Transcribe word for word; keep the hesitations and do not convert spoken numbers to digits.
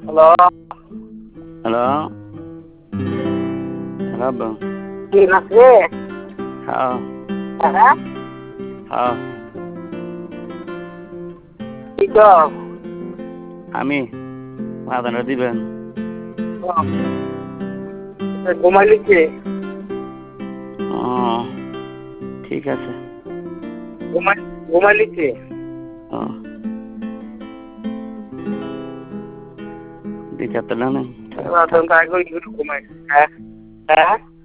hello hello hello কি নাচে হ্যাঁ হ্যাঁ হ্যাঁ কি তো আমি মাদানটা দিবেন ঘুমাইলিছে ও ঠিক আছে ঘুমাই ঘুমাইলিছে ও দিতে তো না ঘুমাই হ্যাঁ হ্যাঁ